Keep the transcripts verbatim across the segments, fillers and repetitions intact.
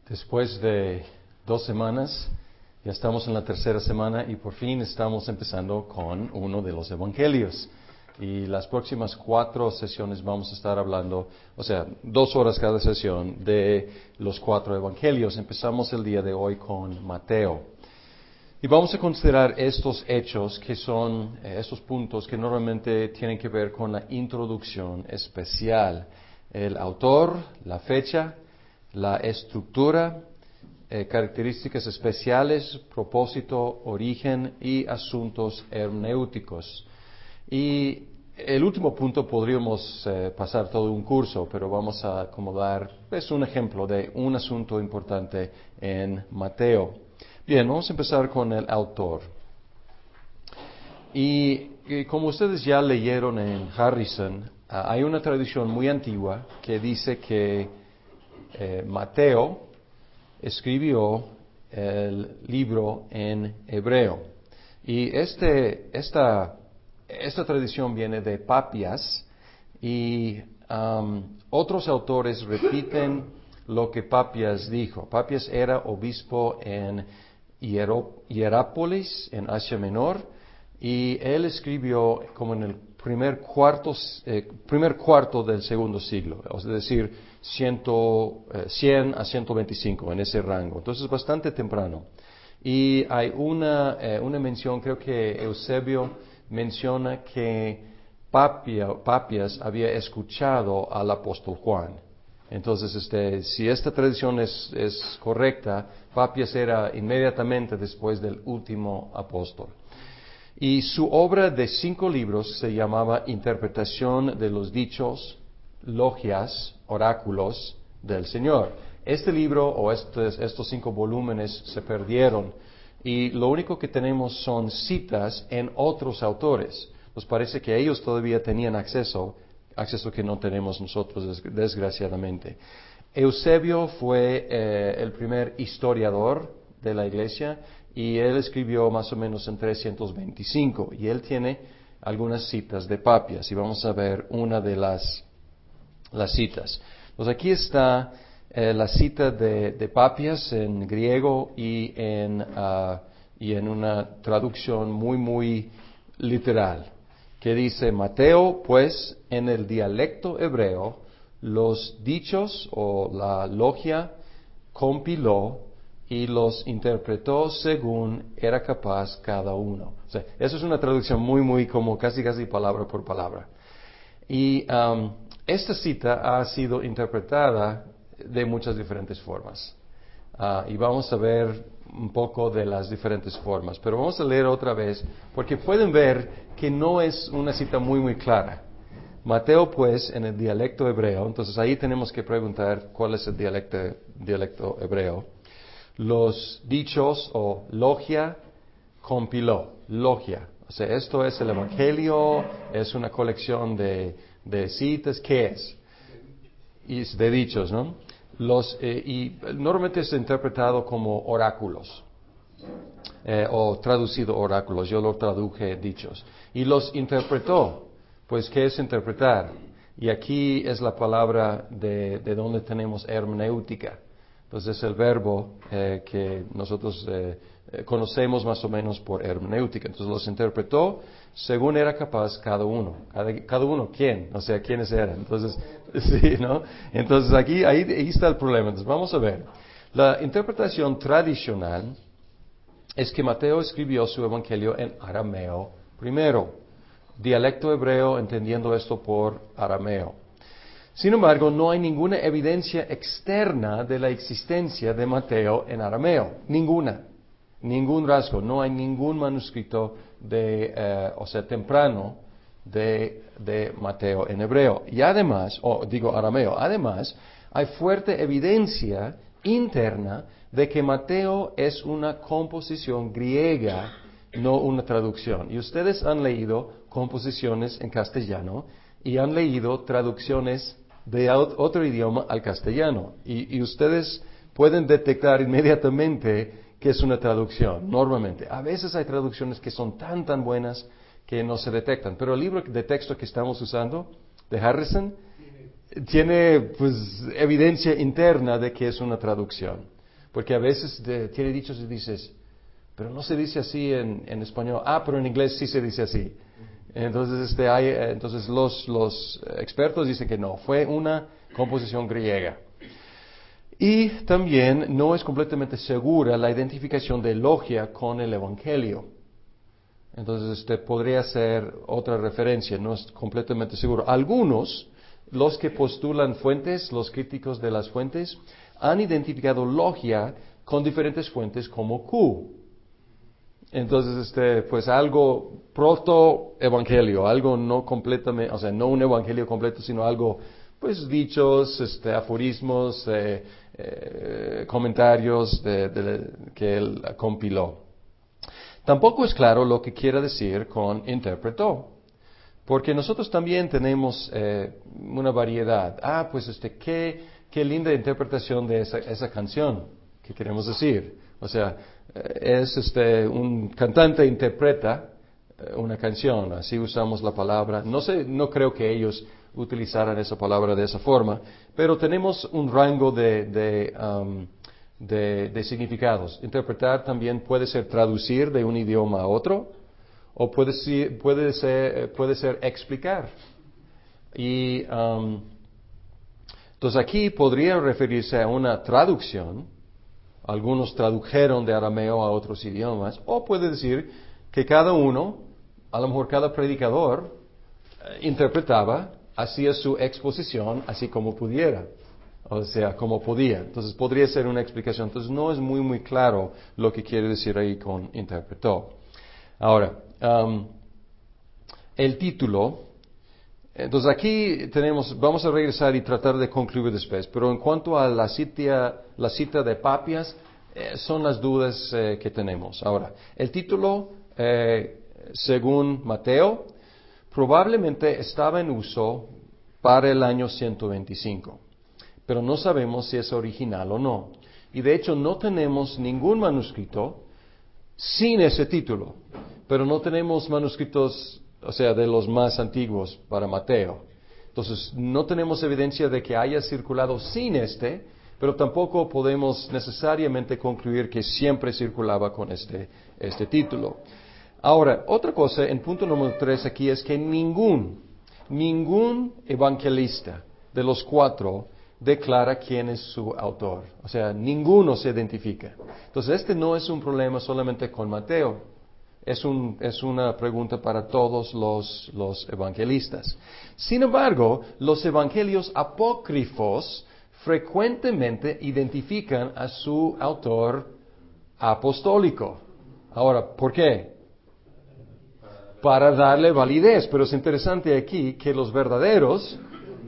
Después de dos semanas, ya estamos en la tercera semana y por fin estamos empezando con uno de los evangelios. Y las próximas cuatro sesiones vamos a estar hablando, o sea, dos horas cada sesión, de los cuatro evangelios. Empezamos el día de hoy con Mateo. Y vamos a considerar estos hechos que son, eh, estos puntos que normalmente tienen que ver con la introducción especial. El autor, la fecha, la estructura, eh, características especiales, propósito, origen y asuntos hermenéuticos. Y el último punto podríamos eh, pasar todo un curso, pero vamos a acomodar pues, un ejemplo de un asunto importante en Mateo. Bien, vamos a empezar con el autor. Y, y como ustedes ya leyeron en Harrison, uh, hay una tradición muy antigua que dice que eh, Mateo escribió el libro en hebreo. Y este, esta, esta tradición viene de Papias y um, otros autores repiten lo que Papias dijo. Papias era obispo en Hierápolis, en Asia Menor, y él escribió como en el primer cuarto, eh, primer cuarto del segundo siglo, es decir, ciento, eh, cien a ciento veinticinco, en ese rango. Entonces, bastante temprano. Y hay una, eh, una mención, creo que Eusebio menciona que Papia, Papias había escuchado al apóstol Juan. Entonces, este, si esta tradición es, es correcta, Papias era inmediatamente después del último apóstol. Y su obra de cinco libros se llamaba Interpretación de los Dichos, Logias, Oráculos del Señor. Este libro o estos, estos cinco volúmenes se perdieron y lo único que tenemos son citas en otros autores. Nos parece que ellos todavía tenían acceso, acceso que no tenemos nosotros desgraciadamente. Eusebio fue eh, el primer historiador de la iglesia y él escribió más o menos en trescientos veinticinco y él tiene algunas citas de Papias y vamos a ver una de las, las citas. Pues aquí está eh, la cita de, de Papias en griego y en, uh, y en una traducción muy muy literal que dice: Mateo, pues, en el dialecto hebreo los dichos o la logia compiló y los interpretó según era capaz cada uno. O sea, eso es una traducción muy, muy como casi, casi palabra por palabra. Y um, esta cita ha sido interpretada de muchas diferentes formas. Uh, y vamos a ver un poco de las diferentes formas. Pero vamos a leer otra vez, porque pueden ver que no es una cita muy, muy clara. Mateo, pues, en el dialecto hebreo, entonces ahí tenemos que preguntar cuál es el dialecto, dialecto hebreo. Los dichos o logia compiló, logia. O sea, esto es el evangelio, es una colección de, de citas, ¿qué es? Y de dichos, ¿no? Los, eh, y normalmente es interpretado como oráculos, eh, o traducido oráculos, yo lo traduje dichos. Y los interpretó, pues, ¿qué es interpretar? Y aquí es la palabra de, de donde tenemos hermenéutica. Entonces es el verbo eh, que nosotros eh, conocemos más o menos por hermenéutica. Entonces los interpretó según era capaz cada uno. Cada, cada uno, ¿quién? O sea, ¿quiénes eran? Entonces, sí, ¿no? Entonces aquí, ahí, ahí está el problema. Entonces vamos a ver. La interpretación tradicional es que Mateo escribió su evangelio en arameo primero. Dialecto hebreo, entendiendo esto por arameo. Sin embargo, no hay ninguna evidencia externa de la existencia de Mateo en arameo. Ninguna. Ningún rasgo. No hay ningún manuscrito de, eh, o sea, temprano de, de Mateo en hebreo. Y además, o digo arameo, además, hay fuerte evidencia interna de que Mateo es una composición griega, no una traducción. Y ustedes han leído composiciones en castellano y han leído traducciones de otro idioma al castellano. Y, y ustedes pueden detectar inmediatamente que es una traducción, normalmente. A veces hay traducciones que son tan, tan buenas que no se detectan. Pero el libro de texto que estamos usando, de Harrison, tiene pues evidencia interna de que es una traducción. porque a veces de, tiene dichos y dices, pero no se dice así en, en español, ah, pero en inglés sí se dice así. Entonces, este, hay, entonces los, los expertos dicen que no, fue una composición griega. Y también no es completamente segura la identificación de Logia con el Evangelio. Entonces, este podría ser otra referencia, no es completamente seguro. Algunos, los que postulan fuentes, los críticos de las fuentes, han identificado Logia con diferentes fuentes como Q. Entonces, este, pues algo proto-evangelio, algo no completamente, o sea, no un evangelio completo, sino algo, pues dichos, este, aforismos, eh, eh, comentarios de, de, que él compiló. Tampoco es claro lo que quiere decir con interpretó, porque nosotros también tenemos eh, una variedad. Ah, pues este, qué, qué linda interpretación de esa, esa canción, ¿qué queremos decir? O sea, eh, es este, un cantante interpreta eh, una canción, así usamos la palabra. No sé, no creo que ellos utilizaran esa palabra de esa forma, pero tenemos un rango de, de um, De, de significados. Interpretar también puede ser traducir de un idioma a otro, o puede ser, puede ser, puede ser explicar. Y um, entonces aquí podría referirse a una traducción. Algunos tradujeron de arameo a otros idiomas, o puede decir que cada uno, a lo mejor cada predicador, eh, interpretaba, hacía su exposición así como pudiera. O sea, como podía. Entonces podría ser una explicación. Entonces no es muy, muy claro lo que quiere decir ahí con interpretó. Ahora, um, el título. Entonces aquí tenemos, vamos a regresar y tratar de concluir después. Pero en cuanto a la cita, la cita de Papias, eh, son las dudas eh, que tenemos. Ahora, el título, eh, según Mateo, probablemente estaba en uso para el año ciento veinticinco. Pero no sabemos si es original o no. Y de hecho no tenemos ningún manuscrito sin ese título, pero no tenemos manuscritos, o sea, de los más antiguos para Mateo. Entonces no tenemos evidencia de que haya circulado sin este, pero tampoco podemos necesariamente concluir que siempre circulaba con este, este título. Ahora, otra cosa, en punto número tres aquí es que ningún, ningún evangelista de los cuatro declara quién es su autor. O sea, ninguno se identifica. Entonces, este no es un problema solamente con Mateo. Es, un, es una pregunta para todos los, los evangelistas. Sin embargo, los evangelios apócrifos frecuentemente identifican a su autor apostólico. Ahora, ¿por qué? Para darle validez. Pero es interesante aquí que los verdaderos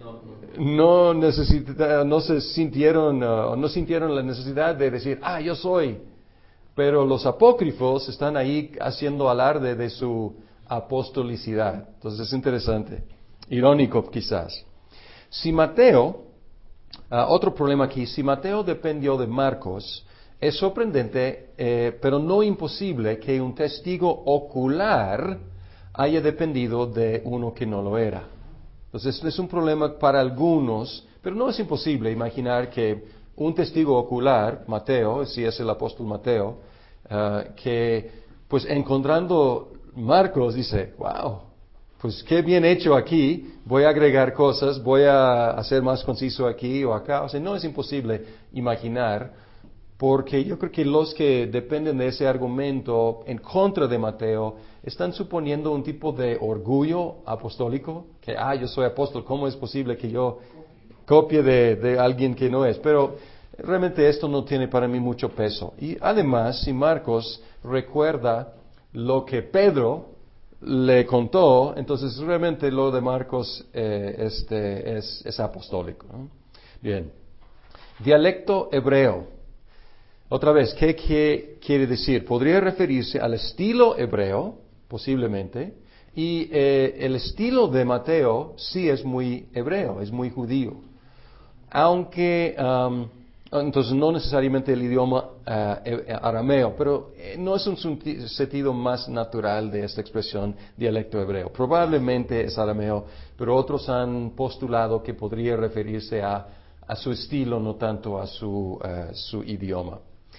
no necesita, no se sintieron, uh, no sintieron la necesidad de decir, ah, yo soy. Pero los apócrifos están ahí haciendo alarde de su apostolicidad. Entonces es interesante, irónico quizás. Si Mateo, uh, otro problema aquí, si Mateo dependió de Marcos, es sorprendente, eh, pero no imposible que un testigo ocular haya dependido de uno que no lo era. Entonces es un problema para algunos, pero no es imposible imaginar que un testigo ocular, Mateo, si es el apóstol Mateo, uh, que pues encontrando Marcos dice, wow, pues qué bien hecho aquí, voy a agregar cosas, voy a hacer más conciso aquí o acá. O sea, no es imposible imaginar, porque yo creo que los que dependen de ese argumento en contra de Mateo están suponiendo un tipo de orgullo apostólico, que, ah, yo soy apóstol, ¿cómo es posible que yo copie de, de alguien que no es? Pero realmente esto no tiene para mí mucho peso. Y además, si Marcos recuerda lo que Pedro le contó, entonces realmente lo de Marcos eh, este, es, es apostólico, ¿no? Bien. Dialecto hebreo. Otra vez, ¿qué, qué quiere decir? Podría referirse al estilo hebreo, posiblemente, y eh, el estilo de Mateo sí es muy hebreo, es muy judío. Aunque, um, entonces no necesariamente el idioma uh, arameo, pero eh, no es un sentido más natural de esta expresión dialecto hebreo. Probablemente es arameo, pero otros han postulado que podría referirse a, a su estilo, no tanto a su, uh, su idioma.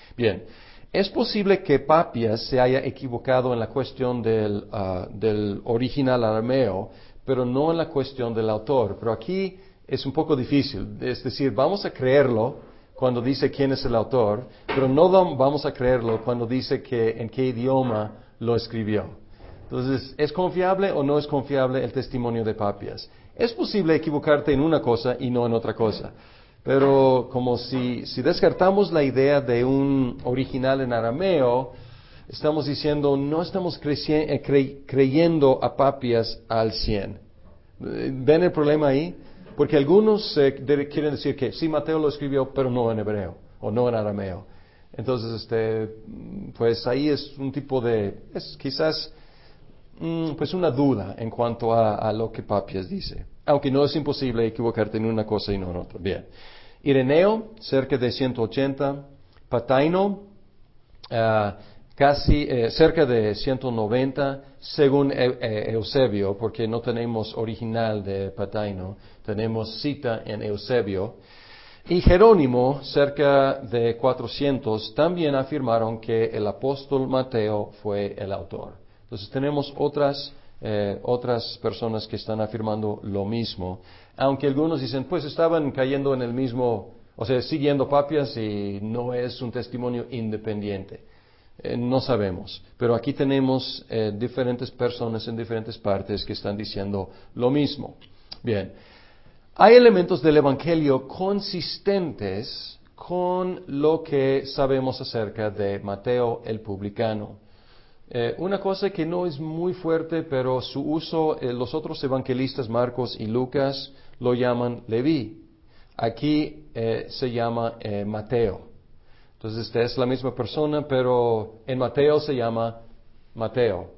Bien, es posible que Papias se haya equivocado en la cuestión del, uh, del original arameo, pero no en la cuestión del autor. Pero aquí es un poco difícil. Es decir, vamos a creerlo cuando dice quién es el autor, pero no vamos a creerlo cuando dice que en qué idioma lo escribió. Entonces, ¿es confiable o no es confiable el testimonio de Papias? Es posible equivocarte en una cosa y no en otra cosa. Pero como si, si descartamos la idea de un original en arameo, estamos diciendo, no estamos creci- eh, cre- creyendo a Papias al cien. ¿Ven el problema ahí? Porque algunos eh, de- quieren decir que sí, Mateo lo escribió, pero no en hebreo, o no en arameo. Entonces, este, pues ahí es un tipo de, es quizás, mm, pues una duda en cuanto a, a lo que Papias dice. Aunque no es imposible equivocarte en una cosa y no en otra. Bien. Ireneo, cerca de ciento ochenta. Pataino, uh, casi eh, cerca de ciento noventa, según e- e- Eusebio, porque no tenemos original de Pataino, tenemos cita en Eusebio. Y Jerónimo, cerca de cuatrocientos, también afirmaron que el apóstol Mateo fue el autor. Entonces tenemos otras, eh, otras personas que están afirmando lo mismo, aunque algunos dicen, pues estaban cayendo en el mismo, o sea, siguiendo Papias y no es un testimonio independiente. Eh, no sabemos, pero aquí tenemos eh, diferentes personas en diferentes partes que están diciendo lo mismo. Bien. Hay elementos del Evangelio consistentes con lo que sabemos acerca de Mateo el publicano. Eh, una cosa que no es muy fuerte, pero su uso, eh, los otros evangelistas, Marcos y Lucas, lo llaman Leví. Aquí eh, se llama eh, Mateo. Entonces, esta es la misma persona, pero en Mateo se llama Mateo.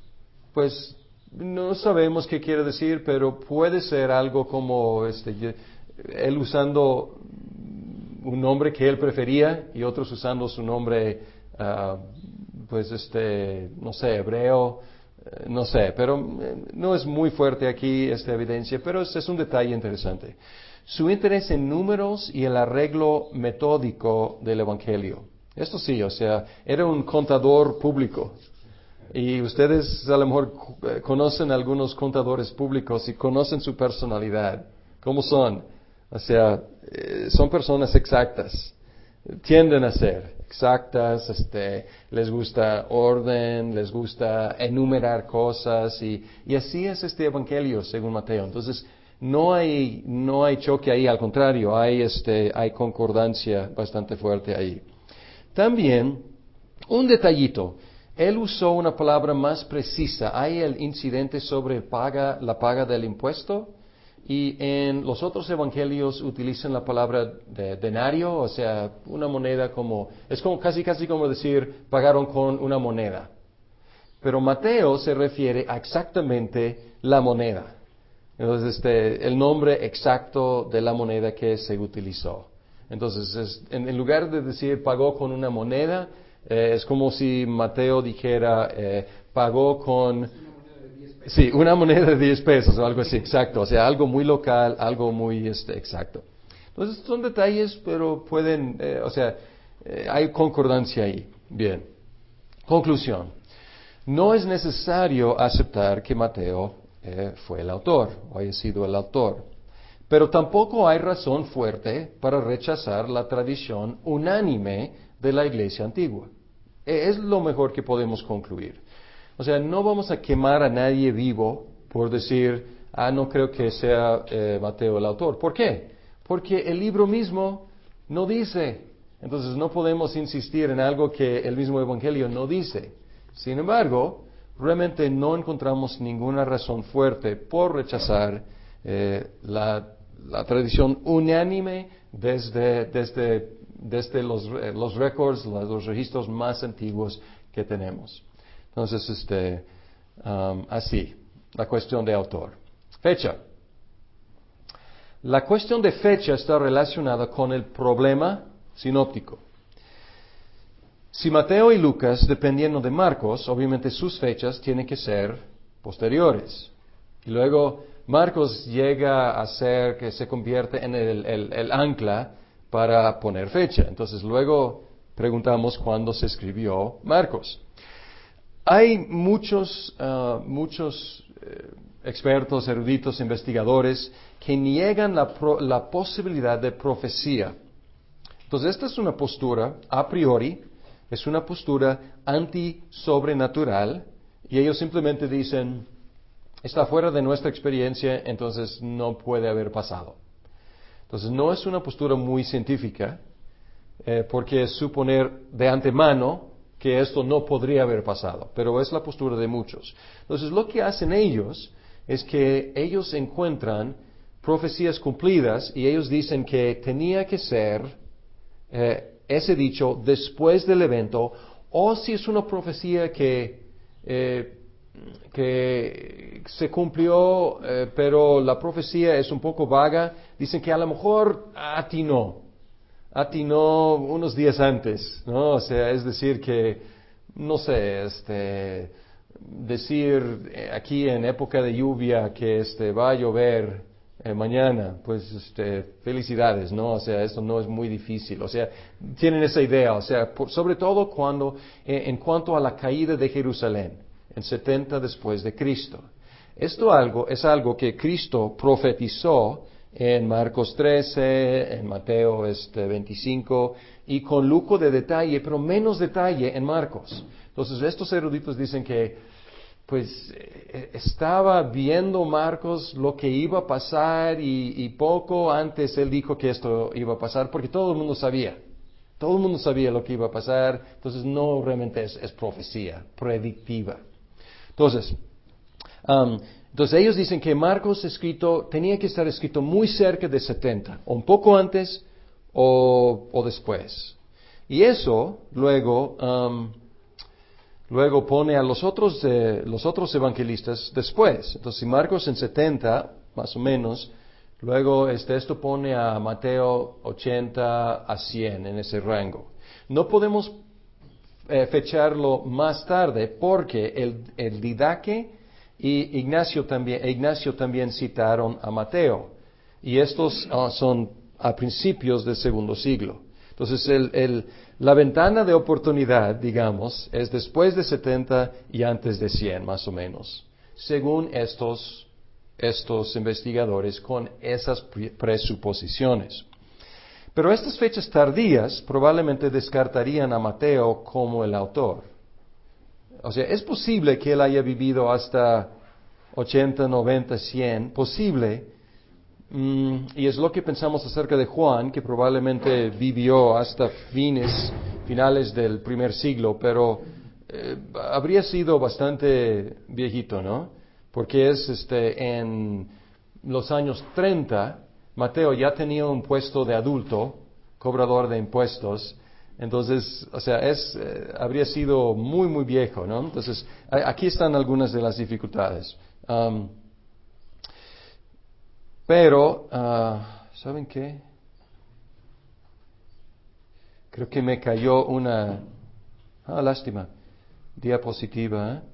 Pues no sabemos qué quiere decir, pero puede ser algo como este, él usando un nombre que él prefería y otros usando su nombre, uh, pues este, no sé, hebreo, eh, no sé, pero eh, no es muy fuerte aquí esta evidencia, pero es, es un detalle interesante. Su interés en números y el arreglo metódico del Evangelio. Esto sí, o sea, era un contador público. Y ustedes a lo mejor eh, conocen algunos contadores públicos y conocen su personalidad. ¿Cómo son? O sea, eh, son personas exactas. Tienden a ser exactas, este, les gusta orden, les gusta enumerar cosas y, y así es este evangelio según Mateo. Entonces, no hay, no hay choque ahí, al contrario, hay, este, hay concordancia bastante fuerte ahí. También, un detallito. Él usó una palabra más precisa. Hay el incidente sobre paga, la paga del impuesto, y en los otros evangelios utilizan la palabra de denario, o sea, una moneda como, es como casi casi como decir pagaron con una moneda. Pero Mateo se refiere a exactamente la moneda. Entonces, este, el nombre exacto de la moneda que se utilizó. Entonces, es, en, en lugar de decir pagó con una moneda, eh, es como si Mateo dijera eh, pagó con... Sí, una moneda de diez pesos o algo así, exacto. O sea, algo muy local, algo muy este, exacto. Entonces, son detalles, pero pueden, eh, o sea, eh, hay concordancia ahí. Bien. Conclusión. No es necesario aceptar que Mateo eh, fue el autor o haya sido el autor, pero tampoco hay razón fuerte para rechazar la tradición unánime de la iglesia antigua. Eh, es lo mejor que podemos concluir. O sea, no vamos a quemar a nadie vivo por decir, ah, no creo que sea eh, Mateo el autor. ¿Por qué? Porque el libro mismo no dice. Entonces no podemos insistir en algo que el mismo Evangelio no dice. Sin embargo, realmente no encontramos ninguna razón fuerte por rechazar eh, la, la tradición unánime desde, desde, desde los, eh, los récords, los, los registros más antiguos que tenemos. Entonces, este, um, así, la cuestión de autor. Fecha. La cuestión de fecha está relacionada con el problema sinóptico. Si Mateo y Lucas, dependiendo de Marcos, obviamente sus fechas tienen que ser posteriores. Y luego Marcos llega a ser que se convierte en el, el, el ancla para poner fecha. Entonces luego preguntamos cuándo se escribió Marcos. Hay muchos, uh, muchos eh, expertos, eruditos, investigadores que niegan la, pro, la posibilidad de profecía. Entonces, esta es una postura, a priori, es una postura anti-sobrenatural, y ellos simplemente dicen, está fuera de nuestra experiencia, entonces no puede haber pasado. Entonces, no es una postura muy científica, eh, porque es suponer de antemano que esto no podría haber pasado, pero es la postura de muchos. Entonces, lo que hacen ellos es que ellos encuentran profecías cumplidas y ellos dicen que tenía que ser eh, ese dicho después del evento, o si es una profecía que, eh, que se cumplió, eh, pero la profecía es un poco vaga, dicen que a lo mejor atinó, atinó unos días antes, ¿no? O sea, es decir que, no sé, este, decir eh, aquí en época de lluvia que este va a llover eh, mañana, pues este, felicidades, ¿no? O sea, esto no es muy difícil, o sea, tienen esa idea, o sea, por, sobre todo cuando, eh, en cuanto a la caída de Jerusalén, en setenta después de Cristo. Esto algo, es algo que Cristo profetizó en Marcos trece, en Mateo este, veinticinco, y con lujo de detalle, pero menos detalle en Marcos. Entonces, estos eruditos dicen que, pues, eh, estaba viendo Marcos lo que iba a pasar y, y poco antes él dijo que esto iba a pasar, porque todo el mundo sabía. Todo el mundo sabía lo que iba a pasar, entonces no realmente es, es profecía, predictiva. Entonces, um, entonces ellos dicen que Marcos escrito, tenía que estar escrito muy cerca de setenta, o un poco antes o, o después. Y eso luego, um, luego pone a los otros, eh, los otros evangelistas después. Entonces, si Marcos en setenta, más o menos, luego este, esto pone a Mateo ochenta a cien en ese rango. No podemos eh, fecharlo más tarde porque el, el Didaque y Ignacio también, Ignacio también citaron a Mateo. Y estos uh, son a principios del segundo siglo. Entonces, el, el, la ventana de oportunidad, digamos, es después de setenta y antes de cien, más o menos, según estos, estos investigadores con esas presuposiciones. Pero estas fechas tardías probablemente descartarían a Mateo como el autor. O sea, es posible que él haya vivido hasta ochenta, noventa, cien, posible, mm, y es lo que pensamos acerca de Juan, que probablemente vivió hasta fines, finales del primer siglo, pero eh, habría sido bastante viejito, ¿no? Porque es este, en los años treinta, Mateo ya tenía un puesto de adulto, cobrador de impuestos. Entonces, o sea, es, eh, habría sido muy, muy viejo, ¿no? Entonces, a, aquí están algunas de las dificultades. Um, pero, uh, ¿saben qué? Creo que me cayó una, ah, lástima, diapositiva, ¿eh?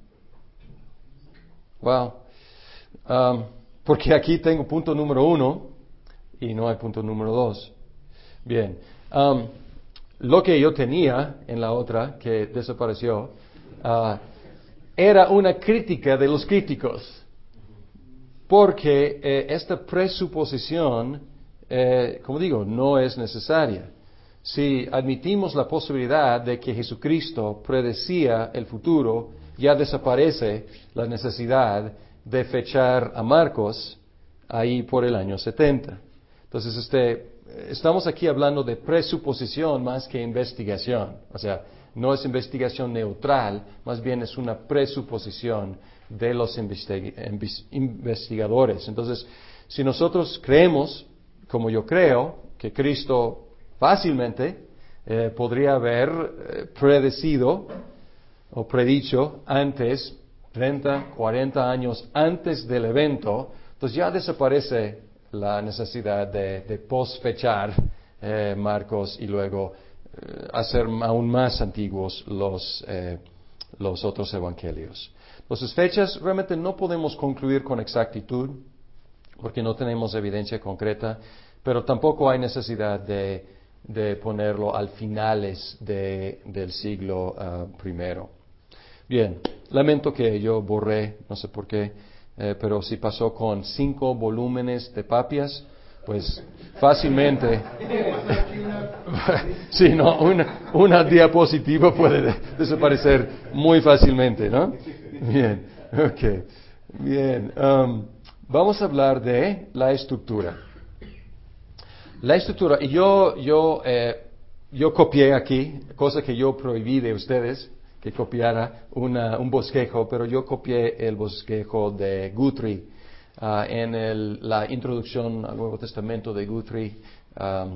Wow. Um, porque aquí tengo punto número uno y no hay punto número dos. Bien. Um, Lo que yo tenía en la otra, que desapareció, uh, era una crítica de los críticos, porque eh, esta presuposición, eh, como digo, no es necesaria. Si admitimos la posibilidad de que Jesucristo predecía el futuro, ya desaparece la necesidad de fechar a Marcos ahí por el año setenta. Entonces, este... estamos aquí hablando de presuposición más que investigación. O sea, no es investigación neutral, más bien es una presuposición de los investigadores. Entonces, si nosotros creemos, como yo creo, que Cristo fácilmente eh, podría haber eh, predecido o predicho antes, treinta, cuarenta años antes del evento, entonces ya desaparece la necesidad de, de posfechar eh, Marcos y luego eh, hacer aún más antiguos los, eh, los otros evangelios. Entonces, fechas realmente no podemos concluir con exactitud porque no tenemos evidencia concreta, pero tampoco hay necesidad de, de ponerlo al finales de, del siglo uh, primero. Bien, lamento que yo borré, no sé por qué, eh, pero si pasó con cinco volúmenes de Papias, pues fácilmente, sí, no, una, una diapositiva puede de- desaparecer muy fácilmente, ¿no? Bien, ok, bien. Um, vamos a hablar de la estructura. La estructura, y yo, yo, eh, yo copié aquí, cosa que yo prohibí de ustedes, que copiara una, un bosquejo, pero yo copié el bosquejo de Guthrie uh, en el, la introducción al Nuevo Testamento de Guthrie, um,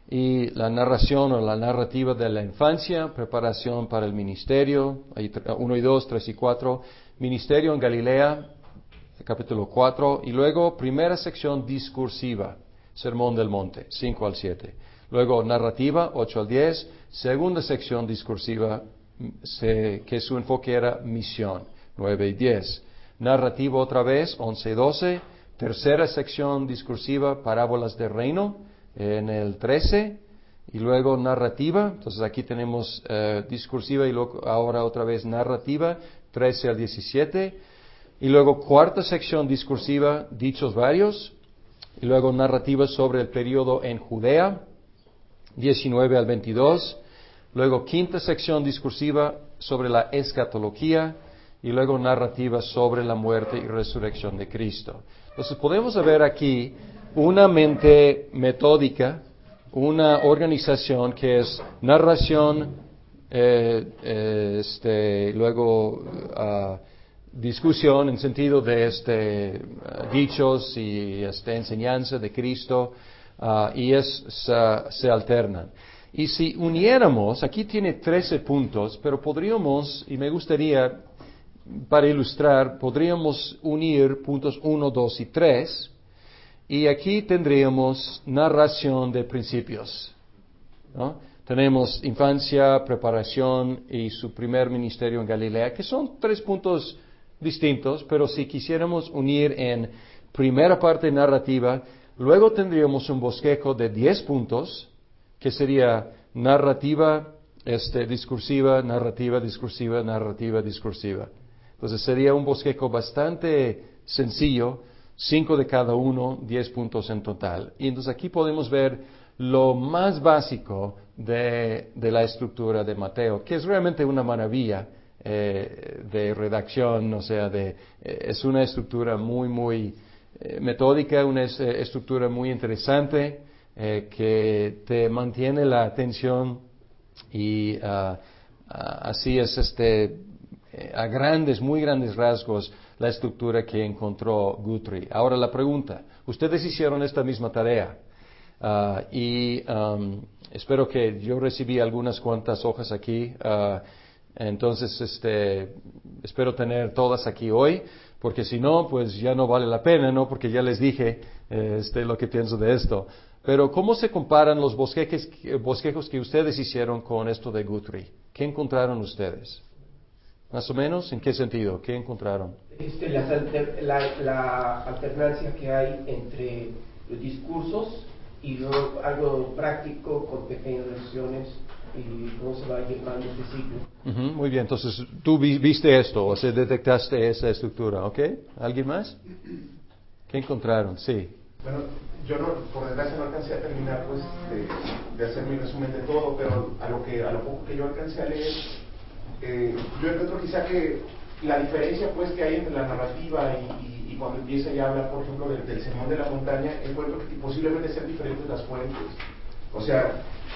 y la narración o la narrativa de la infancia, preparación para el ministerio, uno y dos, tres y cuatro, ministerio en Galilea, capítulo cuatro, y luego primera sección discursiva, Sermón del Monte, cinco al siete. Luego narrativa, ocho al diez, segunda sección discursiva, se, que su enfoque era misión, nueve y diez. Narrativa otra vez, once y doce. Tercera sección discursiva, parábolas del reino, en el trece. Y luego narrativa, entonces aquí tenemos eh, discursiva y luego ahora otra vez narrativa, trece al diecisiete. Y luego cuarta sección discursiva, dichos varios. Y luego narrativa sobre el periodo en Judea, diecinueve al veintidós. Luego quinta sección discursiva sobre la escatología. Y luego narrativa sobre la muerte y resurrección de Cristo. Entonces podemos ver aquí una mente metódica, una organización que es narración, eh, eh, este, luego uh, discusión en sentido de este uh, dichos y este enseñanza de Cristo, uh, y es se, se alternan. Y si uniéramos, aquí tiene trece puntos, pero podríamos, y me gustaría, para ilustrar, podríamos unir puntos uno, dos y tres, y aquí tendríamos narración de principios, ¿no? Tenemos infancia, preparación y su primer ministerio en Galilea, que son tres puntos distintos, pero si quisiéramos unir en primera parte narrativa, luego tendríamos un bosquejo de diez puntos, que sería narrativa, este, discursiva, narrativa, discursiva, narrativa, discursiva. Entonces sería un bosquejo bastante sencillo, cinco de cada uno, diez puntos en total. Y entonces aquí podemos ver lo más básico de, de la estructura de Mateo, que es realmente una maravilla eh, de redacción, o sea, de, eh, es una estructura muy, muy eh, metódica, una es, eh, estructura muy interesante, eh, que te mantiene la atención y uh, uh, así es este, eh, a grandes, muy grandes rasgos, la estructura que encontró Guthrie. Ahora la pregunta, ustedes hicieron esta misma tarea. Uh, y um, espero que yo recibí algunas cuantas hojas aquí, uh, entonces este, espero tener todas aquí hoy, porque si no, pues ya no vale la pena, ¿no? Porque ya les dije eh, este, lo que pienso de esto. Pero ¿cómo se comparan los bosquejes, bosquejos que ustedes hicieron con esto de Guthrie? ¿Qué encontraron ustedes? Más o menos, ¿en qué sentido? ¿Qué encontraron? Este, las alter, la, la alternancia que hay entre los discursos y luego algo práctico con pequeñas versiones y cómo se va llevando este ciclo. Uh-huh, muy bien, entonces tú vi, viste esto, o sea, detectaste esa estructura, ¿ok? ¿Alguien más? ¿Qué encontraron? Sí. Bueno, yo no, por desgracia no alcancé a terminar pues de, de hacer mi resumen de todo, pero a lo que a lo poco que yo alcancé a leer, eh, yo encuentro quizá que la diferencia pues que hay entre la narrativa y, y, y cuando empieza ya a hablar, por ejemplo, del, del sermón de la montaña, encuentro que posiblemente sean diferentes las fuentes. O sea,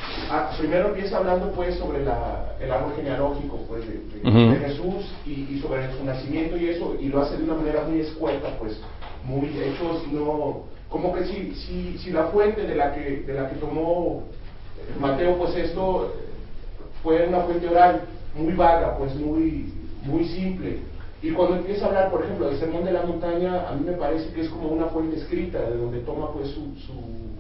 a, primero empieza hablando pues sobre la, el árbol genealógico pues de, de, uh-huh. de Jesús y, y sobre su nacimiento y eso, y lo hace de una manera muy escueta, pues muy hechos, no, como que si, si, si la fuente de la que de la que tomó Mateo pues esto fue una fuente oral muy vaga, pues muy muy simple, y cuando empieza a hablar, por ejemplo, del sermón de la montaña, a mí me parece que es como una fuente escrita de donde toma pues su, su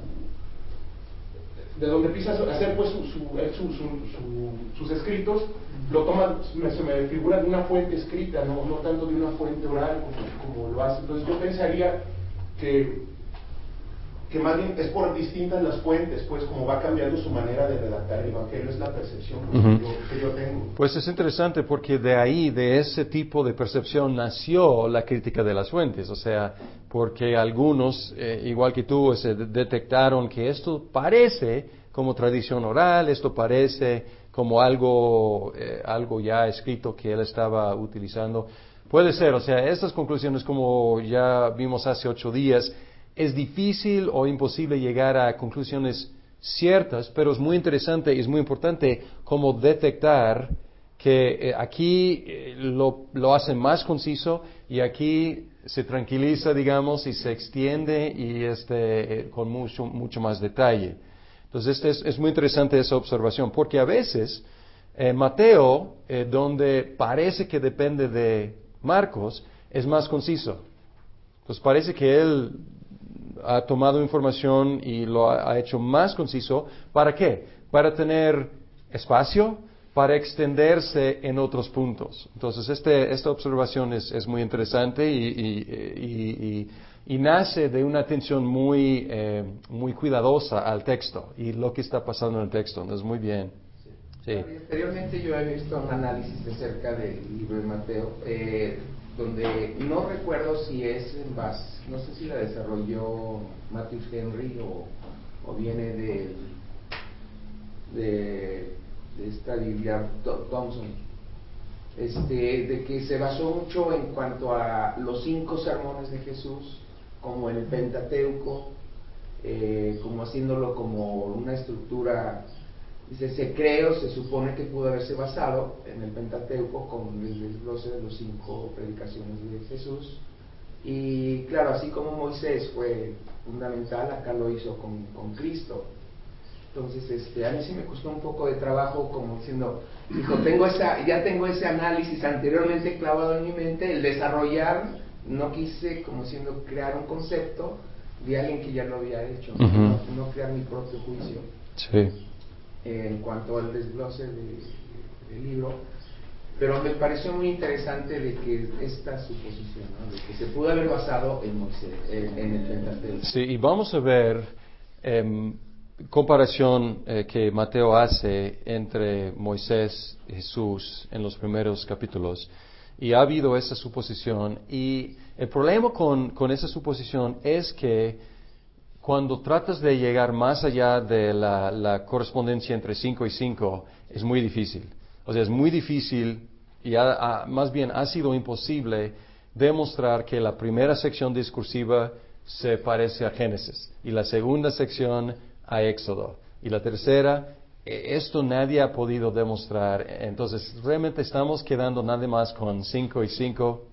de donde empieza a hacer pues su, su, su, su, sus escritos, lo toma, se me figura de una fuente escrita, no, no tanto de una fuente oral como, como lo hace. Entonces yo pensaría que que más bien es por distintas las fuentes, pues como va cambiando su manera de redactar el Evangelio, es la percepción pues, uh-huh. que, yo, que yo tengo. Pues es interesante porque de ahí, de ese tipo de percepción nació la crítica de las fuentes, o sea, porque algunos, eh, igual que tú, se de- detectaron que esto parece como tradición oral, esto parece como algo, eh, algo ya escrito que él estaba utilizando. Puede ser, o sea, estas conclusiones, como ya vimos hace ocho días, es difícil o imposible llegar a conclusiones ciertas, pero es muy interesante y es muy importante cómo detectar que eh, aquí eh, lo, lo hace más conciso y aquí se tranquiliza, digamos, y se extiende y este, eh, con mucho, mucho más detalle. Entonces, este es, es muy interesante esa observación, porque a veces eh, Mateo, eh, donde parece que depende de Marcos, es más conciso. Pues parece que él ha tomado información y lo ha, ha hecho más conciso. ¿Para qué? Para tener espacio, para extenderse en otros puntos. Entonces, este, esta observación es, es muy interesante y, y, y, y, y nace de una atención muy, eh, muy cuidadosa al texto y lo que está pasando en el texto. Entonces, muy bien. Sí. Anteriormente yo he visto un análisis acerca del libro de Mateo, eh, donde no recuerdo si es en base, no sé si la desarrolló Matthew Henry o, o viene de, de, de esta Biblia Thompson, este, de que se basó mucho en cuanto a los cinco sermones de Jesús, como en el Pentateuco, eh, como haciéndolo como una estructura. Dice, se cree o se supone que pudo haberse basado en el Pentateuco con el desglose de los cinco predicaciones de Jesús. Y claro, así como Moisés fue fundamental, acá lo hizo con, con Cristo. Entonces, este, a mí sí me costó un poco de trabajo, como diciendo, dijo, tengo esa, ya tengo ese análisis anteriormente clavado en mi mente, el desarrollar, no quise, como diciendo, crear un concepto de alguien que ya lo había hecho, uh-huh. no, no crear mi propio juicio. Sí. En cuanto al desglose de, de, del libro, pero me pareció muy interesante de que esta suposición, ¿no? De que se pudo haber basado en Moisés, en, en el Pentateuco. Sí, y vamos a ver eh, comparación eh, que Mateo hace entre Moisés y Jesús en los primeros capítulos. Y ha habido esa suposición, y el problema con, con esa suposición es que cuando tratas de llegar más allá de la, la correspondencia entre cinco y cinco, es muy difícil. O sea, es muy difícil y ha, ha, más bien ha sido imposible demostrar que la primera sección discursiva se parece a Génesis y la segunda sección a Éxodo y la tercera, esto nadie ha podido demostrar. Entonces, realmente estamos quedando nada más con cinco y cinco,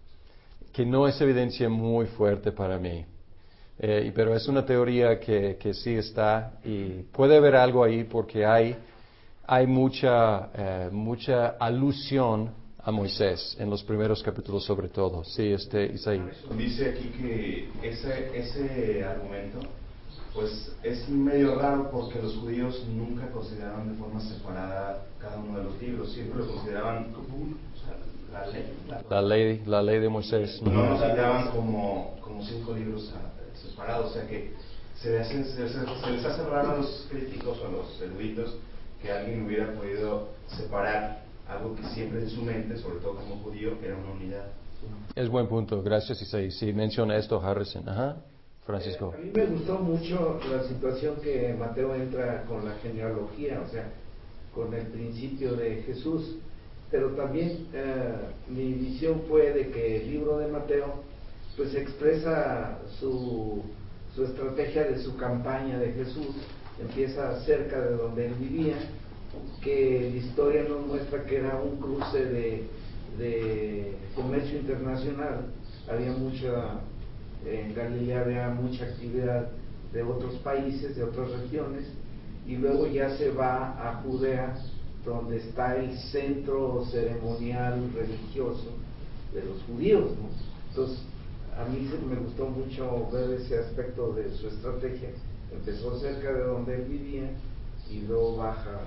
que no es evidencia muy fuerte para mí. Eh, pero es una teoría que, que sí está y puede haber algo ahí porque hay, hay mucha, eh, mucha alusión a Moisés en los primeros capítulos sobre todo. Sí, este, Isaí. Dice aquí que ese, ese argumento pues es medio raro porque los judíos nunca consideraban de forma separada cada uno de los libros, siempre lo consideraban como un, o sea, la ley. La, la ley, la ley de Moisés. No lo consideraban como, como cinco libros separados, o sea que se les, hace, se, se les hace raro a los críticos o a los eruditos que alguien hubiera podido separar algo que siempre en su mente, sobre todo como judío, era una unidad. Es buen punto, gracias Isaí. Sí, menciona esto Harrison. Ajá. Francisco. Eh, a mí me gustó mucho la situación que Mateo entra con la genealogía, o sea, con el principio de Jesús, pero también eh, mi visión fue de que el libro de Mateo pues expresa su, su estrategia de su campaña de Jesús, empieza cerca de donde él vivía, que la historia nos muestra que era un cruce de, de comercio internacional, había mucha, en Galilea había mucha actividad de otros países, de otras regiones, y luego ya se va a Judea, donde está el centro ceremonial religioso de los judíos, ¿no? Entonces, a mí me gustó mucho ver ese aspecto de su estrategia. Empezó cerca de donde él vivía y luego baja,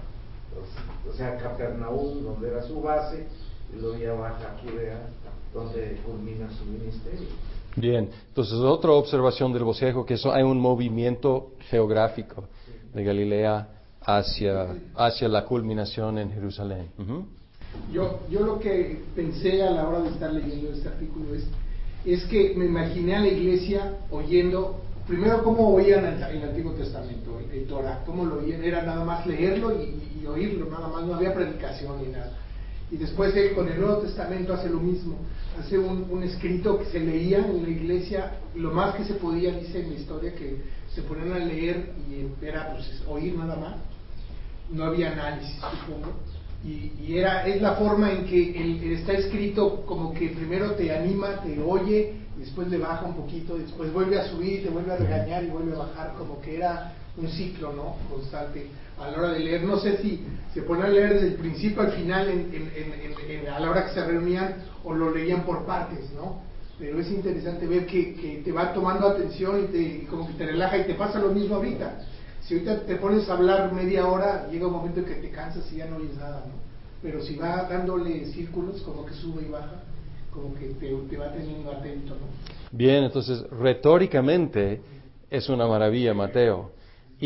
o sea, Capernaum, donde era su base, y luego ya baja a Judea, donde culmina su ministerio. Bien, entonces otra observación del bosquejo que eso, hay un movimiento geográfico de Galilea hacia, hacia la culminación en Jerusalén. Uh-huh. Yo, yo lo que pensé a la hora de estar leyendo este artículo es, es que me imaginé a la iglesia oyendo, primero cómo oían el, el Antiguo Testamento, el, el Torah, cómo lo oían, era nada más leerlo y, y oírlo, nada más, no había predicación ni nada. Y después él con el Nuevo Testamento hace lo mismo, hace un, un escrito que se leía en la iglesia, lo más que se podía, dice en la historia, que se ponían a leer y era pues oír nada más, no había análisis, supongo. Y, y era, es la forma en que el, está escrito como que primero te anima, te oye, y después le baja un poquito, y después vuelve a subir, te vuelve a regañar y vuelve a bajar, como que era un ciclo, ¿no? Constante a la hora de leer. No sé si se ponían a leer desde el principio al final en, en, en, en, en, a la hora que se reunían o lo leían por partes, ¿no? Pero es interesante ver que, que te va tomando atención y, te, y como que te relaja, y te pasa lo mismo ahorita. Si ahorita te pones a hablar media hora, llega un momento en que te cansas y ya no oyes nada, ¿no? Pero si va dándole círculos, como que sube y baja, como que te, te va teniendo atento, ¿no? Bien, entonces retóricamente es una maravilla Mateo.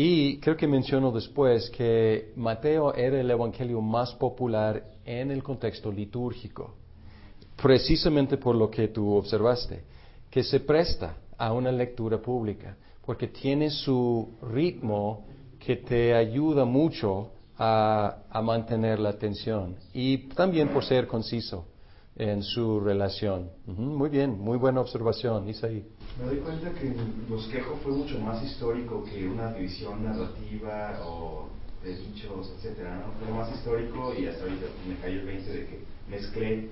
Y creo que menciono después que Mateo era el evangelio más popular en el contexto litúrgico, precisamente por lo que tú observaste, que se presta a una lectura pública, porque tiene su ritmo que te ayuda mucho a, a mantener la atención, y también por ser conciso en su relación. Uh-huh, muy bien, muy buena observación, Isaí. Me doy cuenta que el bosquejo fue mucho más histórico que una división narrativa o de dichos, etcétera, ¿no? Fue más histórico, y hasta ahorita me cayó el veinte de que mezclé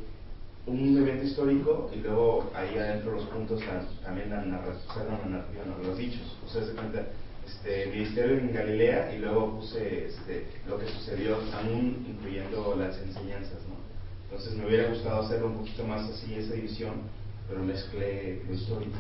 un evento histórico y luego ahí adentro los puntos también la narrativa, no, los dichos. O sea, se cuenta este ministerio en Galilea y luego puse este, lo que sucedió, aún incluyendo las enseñanzas, ¿no? Entonces me hubiera gustado hacerlo un poquito más así, esa división, pero mezclé lo histórico.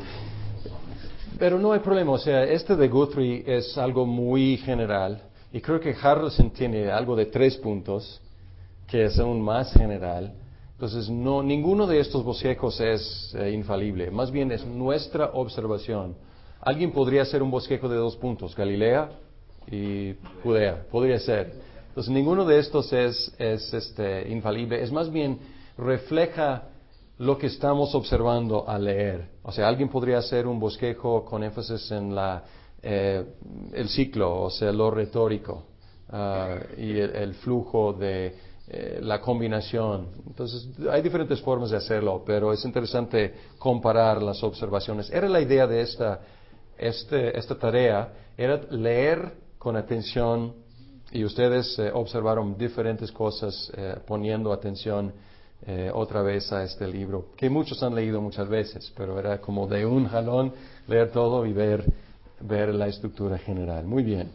Pero no hay problema, o sea, este de Guthrie es algo muy general, y creo que Harrelson tiene algo de tres puntos, que es aún más general. Entonces, no, ninguno de estos bosquejos es eh, infalible, más bien es nuestra observación. Alguien podría hacer un bosquejo de dos puntos, Galilea y Judea, podría ser. Entonces, ninguno de estos es, es este, infalible, es más bien refleja lo que estamos observando al leer. O sea, alguien podría hacer un bosquejo con énfasis en la, eh, el ciclo, o sea, lo retórico, uh, y el, el flujo de eh, la combinación. Entonces, hay diferentes formas de hacerlo, pero es interesante comparar las observaciones. Era la idea de esta, este, esta tarea, era leer con atención, y ustedes eh, observaron diferentes cosas eh, poniendo atención Eh, otra vez a este libro, que muchos han leído muchas veces, pero era como de un jalón leer todo y ver, ver la estructura general. Muy bien.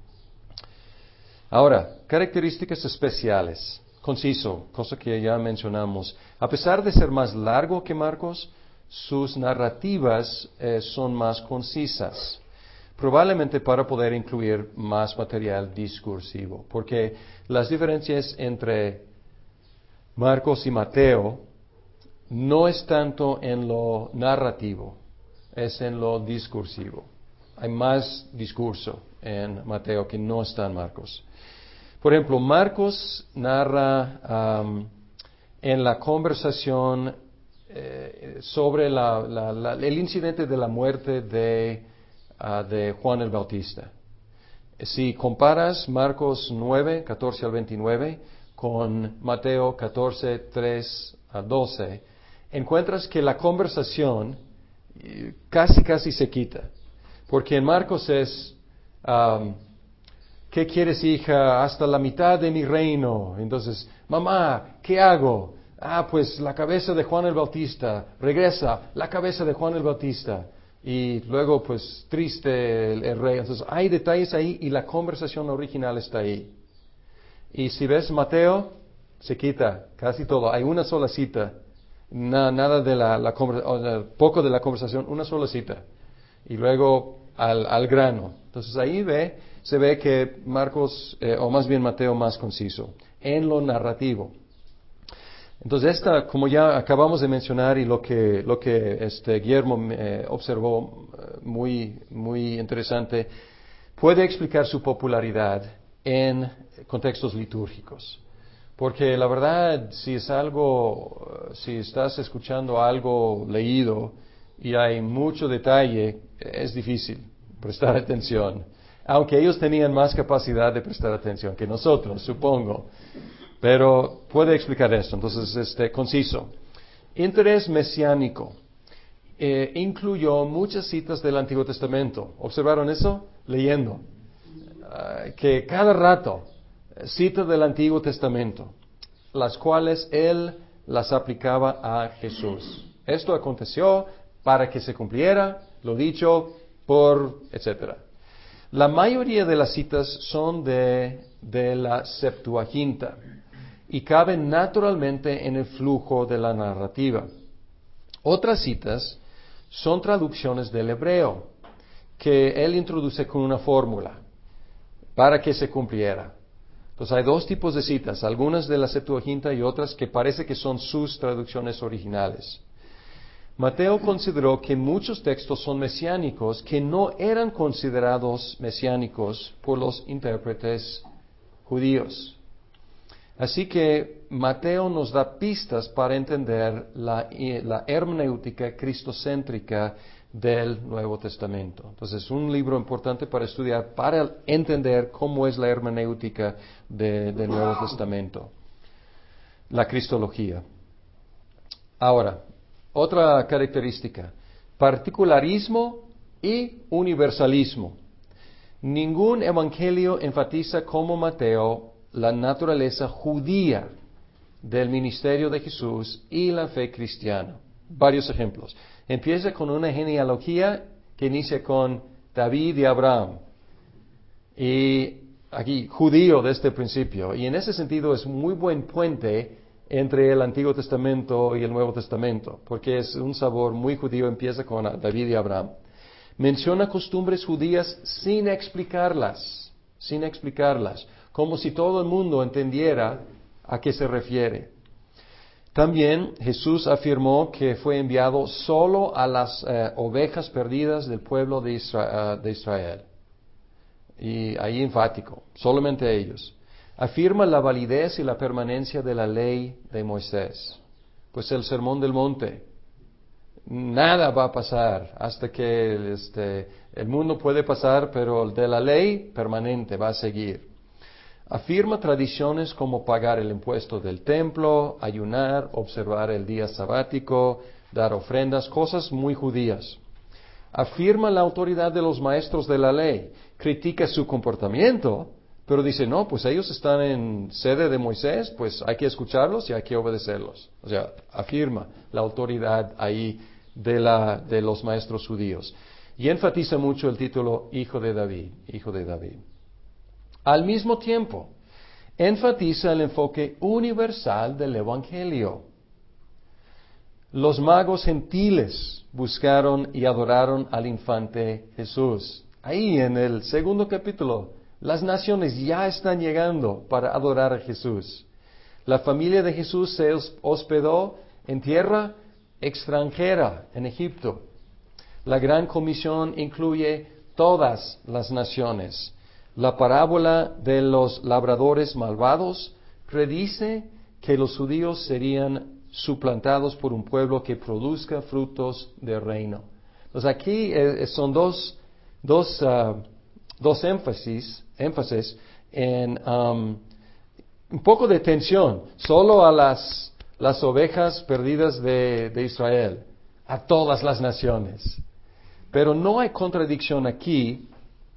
Ahora, características especiales. Conciso, cosa que ya mencionamos. A pesar de ser más largo que Marcos, sus narrativas eh, son más concisas, probablemente para poder incluir más material discursivo, porque las diferencias entre Marcos y Mateo no es tanto en lo narrativo, es en lo discursivo. Hay más discurso en Mateo que no está en Marcos. Por ejemplo, Marcos narra um, en la conversación eh, sobre la, la, la, el incidente de la muerte de, uh, de Juan el Bautista. Si comparas Marcos nueve, catorce al veintinueve, con Mateo catorce, tres a doce, encuentras que la conversación casi casi se quita, porque en Marcos es um, ¿qué quieres, hija? Hasta la mitad de mi reino. Entonces, mamá, ¿qué hago? Ah, pues la cabeza de Juan el Bautista. Regresa, la cabeza de Juan el Bautista. Y luego, pues, triste el, el rey. Entonces, hay detalles ahí y la conversación original está ahí. Y si ves Mateo, se quita casi todo. Hay una sola cita, Na, nada de la, la conversación, poco de la conversación, una sola cita. Y luego al, al grano. Entonces ahí ve, se ve que Marcos, eh, o más bien Mateo, más conciso en lo narrativo. Entonces, esta, como ya acabamos de mencionar y lo que, lo que este Guillermo eh, observó eh, muy, muy interesante, puede explicar su popularidad en contextos litúrgicos. Porque la verdad, si es algo, si estás escuchando algo leído y hay mucho detalle, es difícil prestar atención. Aunque ellos tenían más capacidad de prestar atención que nosotros, supongo. Pero puede explicar esto. Entonces, este, conciso. Interés mesiánico. Eh, incluyó muchas citas del Antiguo Testamento. ¿Observaron eso? Leyendo. Uh, que cada rato citas del Antiguo Testamento, las cuales él las aplicaba a Jesús. Esto aconteció para que se cumpliera lo dicho por, etcétera. La mayoría de las citas son de, de la Septuaginta y caben naturalmente en el flujo de la narrativa. Otras citas son traducciones del hebreo que él introduce con una fórmula para que se cumpliera. Entonces hay dos tipos de citas, algunas de la Septuaginta y otras que parece que son sus traducciones originales. Mateo consideró que muchos textos son mesiánicos que no eran considerados mesiánicos por los intérpretes judíos. Así que Mateo nos da pistas para entender la, la hermenéutica cristocéntrica del Nuevo Testamento. Entonces es un libro importante para estudiar, para entender cómo es la hermenéutica de, del Nuevo Testamento, la cristología. Ahora, otra característica, particularismo y universalismo. Ningún evangelio enfatiza como Mateo la naturaleza judía del ministerio de Jesús y la fe cristiana. Varios ejemplos. Empieza con una genealogía que inicia con David y Abraham. Y aquí, judío desde el principio. Y en ese sentido es muy buen puente entre el Antiguo Testamento y el Nuevo Testamento, porque es un sabor muy judío, empieza con David y Abraham. Menciona costumbres judías sin explicarlas, sin explicarlas, como si todo el mundo entendiera a qué se refiere. También Jesús afirmó que fue enviado solo a las eh, ovejas perdidas del pueblo de, Isra- uh, de Israel. Y ahí enfático, solamente a ellos. Afirma la validez y la permanencia de la ley de Moisés. Pues el Sermón del Monte, nada va a pasar hasta que este, el mundo puede pasar, pero el de la ley permanente va a seguir. Afirma tradiciones como pagar el impuesto del templo, ayunar, observar el día sabático, dar ofrendas, cosas muy judías. Afirma la autoridad de los maestros de la ley, critica su comportamiento, pero dice, no, pues ellos están en sede de Moisés, pues hay que escucharlos y hay que obedecerlos. O sea, afirma la autoridad ahí de, la, de los maestros judíos. Y enfatiza mucho el título Hijo de David, Hijo de David. Al mismo tiempo, enfatiza el enfoque universal del Evangelio. Los magos gentiles buscaron y adoraron al infante Jesús. Ahí en el segundo capítulo, las naciones ya están llegando para adorar a Jesús. La familia de Jesús se hospedó en tierra extranjera, en Egipto. La gran comisión incluye todas las naciones. La parábola de los labradores malvados predice que los judíos serían suplantados por un pueblo que produzca frutos de reino. Entonces aquí eh, son dos, dos, uh, dos énfasis, énfasis en um, un poco de tensión, solo a las, las ovejas perdidas de, de Israel, a todas las naciones. Pero no hay contradicción aquí,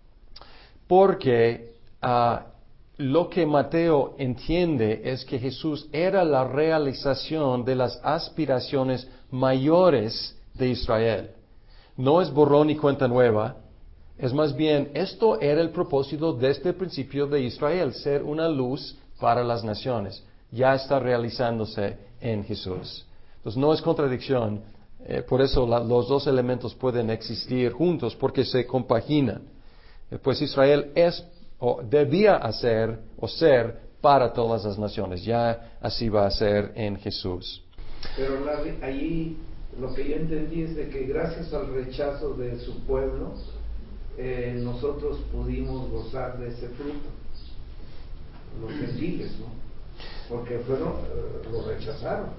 porque uh, lo que Mateo entiende es que Jesús era la realización de las aspiraciones mayores de Israel. No es borrón y cuenta nueva, es más bien, esto era el propósito desde el principio de Israel, ser una luz para las naciones. Ya está realizándose en Jesús. Entonces no es contradicción, eh, por eso la, los dos elementos pueden existir juntos, porque se compaginan. Pues Israel es o debía hacer o ser para todas las naciones. Ya así va a ser en Jesús. Pero Larry, ahí lo que yo entendí es de que gracias al rechazo de su pueblo, eh, nosotros pudimos gozar de ese fruto, los gentiles, ¿no? Porque fueron, eh, lo rechazaron.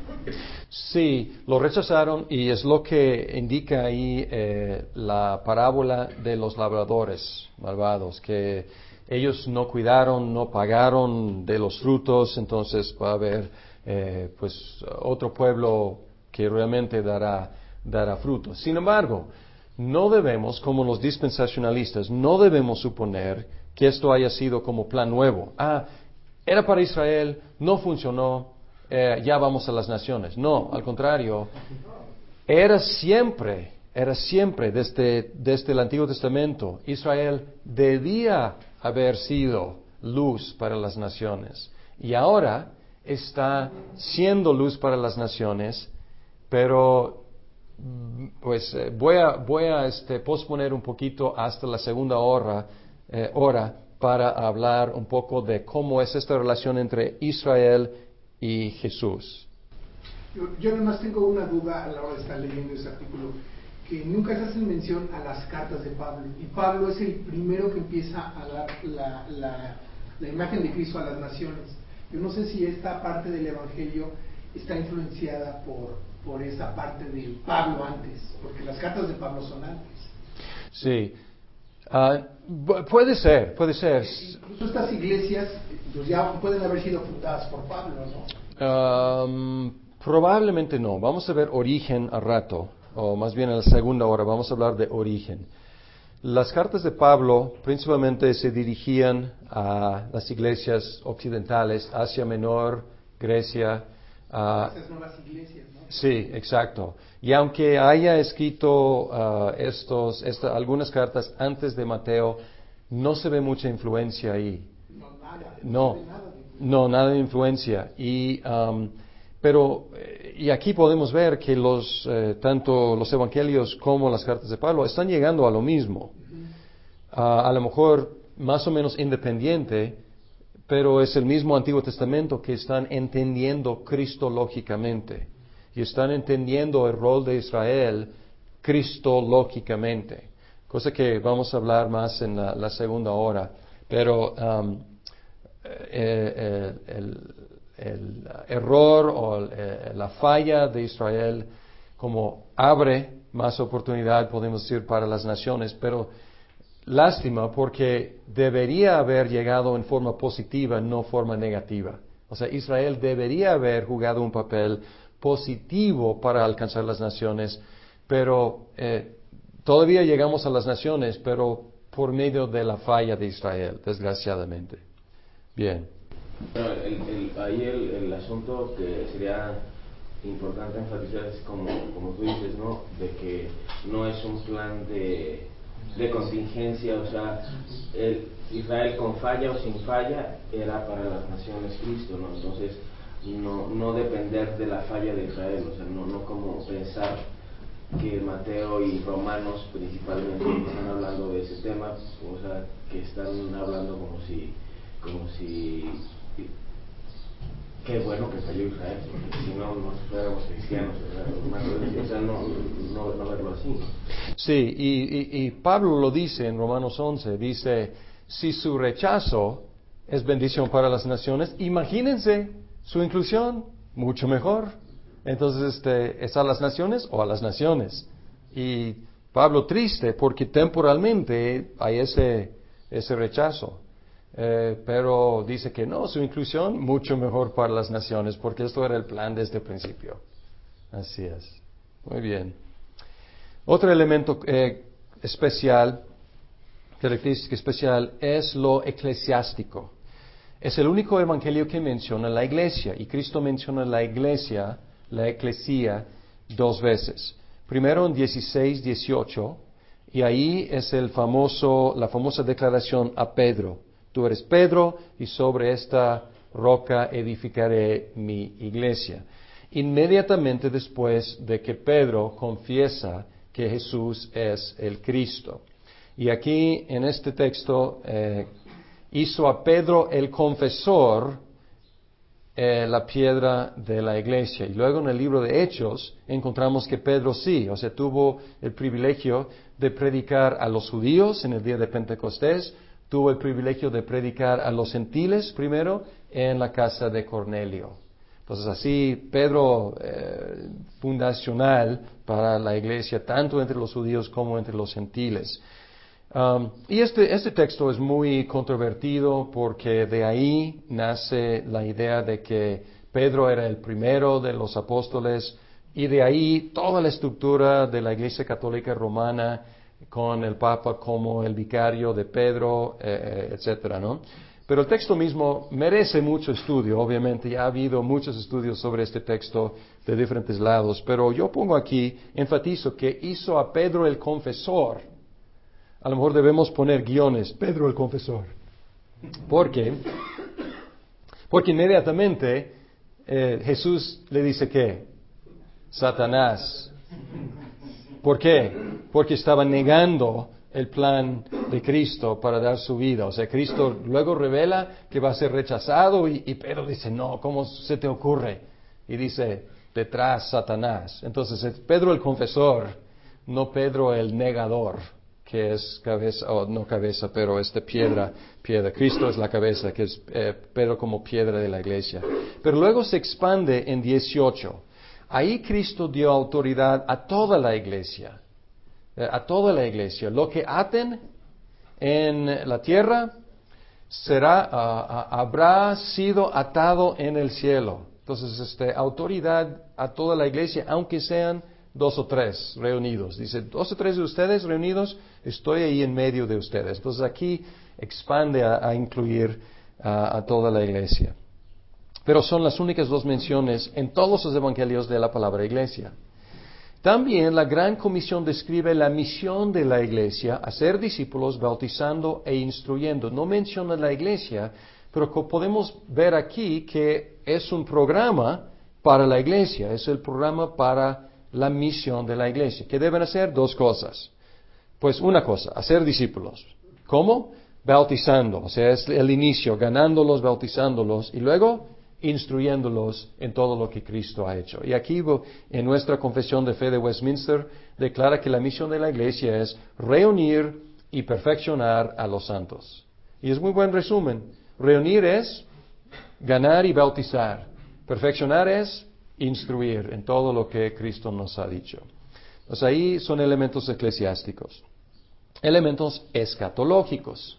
Sí, lo rechazaron y es lo que indica ahí eh, la parábola de los labradores malvados, que ellos no cuidaron, no pagaron de los frutos, entonces va a haber eh, pues otro pueblo que realmente dará, dará frutos. Sin embargo, no debemos, como los dispensacionalistas, no debemos suponer que esto haya sido como plan nuevo. Ah, era para Israel, no funcionó, eh, ya vamos a las naciones. No, al contrario, era siempre, era siempre desde, desde el Antiguo Testamento, Israel debía haber sido luz para las naciones. Y ahora está siendo luz para las naciones, pero pues eh, voy a, voy a este, posponer un poquito hasta la segunda hora, eh, hora para hablar un poco de cómo es esta relación entre Israel y Jesús. Yo, yo además tengo una duda a la hora de estar leyendo ese artículo, que nunca se hace mención a las cartas de Pablo, y Pablo es el primero que empieza a dar la, la, la imagen de Cristo a las naciones. Yo no sé si esta parte del Evangelio está influenciada por, por esa parte de Pablo antes, porque las cartas de Pablo son antes. Sí. Uh, puede ser, puede ser. Incluso estas iglesias pues ya pueden haber sido fundadas por Pablo, ¿no? Um, probablemente no. Vamos a ver origen al rato, o más bien en la segunda hora vamos a hablar de origen. Las cartas de Pablo principalmente se dirigían a las iglesias occidentales, Asia Menor, Grecia. Uh, Esas nuevas iglesias, ¿no? Sí, exacto. Y aunque haya escrito uh, estos, esta, algunas cartas antes de Mateo, no se ve mucha influencia ahí. No, nada. No, No, se ve nada de influencia. no, nada de influencia. Y, um, pero, y aquí podemos ver que los, eh, tanto los evangelios como las cartas de Pablo están llegando a lo mismo. Uh, a lo mejor más o menos independiente, pero es el mismo Antiguo Testamento que están entendiendo cristológicamente. Y están entendiendo el rol de Israel cristológicamente, cosa que vamos a hablar más en la, la segunda hora. Pero um, eh, el, el, el error o el, eh, la falla de Israel como abre más oportunidad, podemos decir, para las naciones, pero lástima porque debería haber llegado en forma positiva, no forma negativa. O sea, Israel debería haber jugado un papel positivo para alcanzar las naciones, pero eh, todavía llegamos a las naciones, pero por medio de la falla de Israel, desgraciadamente. Bien. Bueno, el, el, ahí el, el asunto que sería importante enfatizar es como, como tú dices, ¿no? De que no es un plan de, de contingencia, o sea, el Israel con falla o sin falla era para las naciones Cristo, ¿no? Entonces, no, no depender de la falla de Israel, o sea, no, no como pensar que Mateo y Romanos principalmente están hablando de ese tema, o sea, que están hablando como si, como si, qué bueno que falló Israel, porque si no, no fuéramos cristianos, o sea, no, no, no verlo así. Sí, y, y, y Pablo lo dice en Romanos once, dice, si su rechazo es bendición para las naciones, imagínense su inclusión, mucho mejor. Entonces, este, ¿es a las naciones o a las naciones? Y Pablo triste porque temporalmente hay ese, ese rechazo. Eh, pero dice que no, su inclusión mucho mejor para las naciones porque esto era el plan desde el principio. Así es. Muy bien. Otro elemento eh, especial, característica especial, es lo eclesiástico. Es el único evangelio que menciona la iglesia, y Cristo menciona la iglesia, la eclesía, dos veces. Primero en dieciséis, dieciocho, y ahí es el famoso, la famosa declaración a Pedro. Tú eres Pedro, y sobre esta roca edificaré mi iglesia. Inmediatamente después de que Pedro confiesa que Jesús es el Cristo. Y aquí, en este texto, eh, hizo a Pedro el confesor eh, la piedra de la iglesia. Y luego en el libro de Hechos encontramos que Pedro sí, o sea, tuvo el privilegio de predicar a los judíos en el día de Pentecostés, tuvo el privilegio de predicar a los gentiles primero en la casa de Cornelio. Entonces así Pedro, eh, fundacional para la iglesia, tanto entre los judíos como entre los gentiles. Um, y este, este texto es muy controvertido porque de ahí nace la idea de que Pedro era el primero de los apóstoles y de ahí toda la estructura de la Iglesia Católica Romana con el Papa como el vicario de Pedro, eh, etcétera, ¿no? Pero el texto mismo merece mucho estudio, obviamente, ya ha habido muchos estudios sobre este texto de diferentes lados, pero yo pongo aquí, enfatizo que hizo a Pedro el confesor. A lo mejor debemos poner guiones, Pedro el confesor. ¿Por qué? Porque inmediatamente eh, Jesús le dice ¿qué? Satanás. ¿Por qué? Porque estaba negando el plan de Cristo para dar su vida. O sea, Cristo luego revela que va a ser rechazado y, y Pedro dice, no, ¿cómo se te ocurre? Y dice, detrás Satanás. Entonces, es Pedro el confesor, no Pedro el negador, que es cabeza, o oh, no cabeza, pero este piedra, piedra. Cristo es la cabeza, que es eh, Pedro como piedra de la iglesia. Pero luego se expande en dieciocho. Ahí Cristo dio autoridad a toda la iglesia, eh, a toda la iglesia. Lo que aten en la tierra será, uh, uh, habrá sido atado en el cielo. Entonces, este, autoridad a toda la iglesia, aunque sean dos o tres reunidos. Dice, dos o tres de ustedes reunidos, estoy ahí en medio de ustedes. Entonces aquí expande a, a incluir uh, a toda la iglesia. Pero son las únicas dos menciones en todos los evangelios de la palabra iglesia. También la Gran Comisión describe la misión de la iglesia, hacer discípulos, bautizando e instruyendo. No menciona la iglesia, pero podemos ver aquí que es un programa para la iglesia, es el programa para la misión de la iglesia. ¿Qué deben hacer? Dos cosas. Pues una cosa, hacer discípulos. ¿Cómo? Bautizando, o sea, es el inicio, ganándolos, bautizándolos, y luego instruyéndolos en todo lo que Cristo ha hecho. Y aquí en nuestra Confesión de Fe de Westminster declara que la misión de la iglesia es reunir y perfeccionar a los santos. Y es muy buen resumen. Reunir es ganar y bautizar. Perfeccionar es instruir en todo lo que Cristo nos ha dicho. Pues ahí son elementos eclesiásticos. Elementos escatológicos.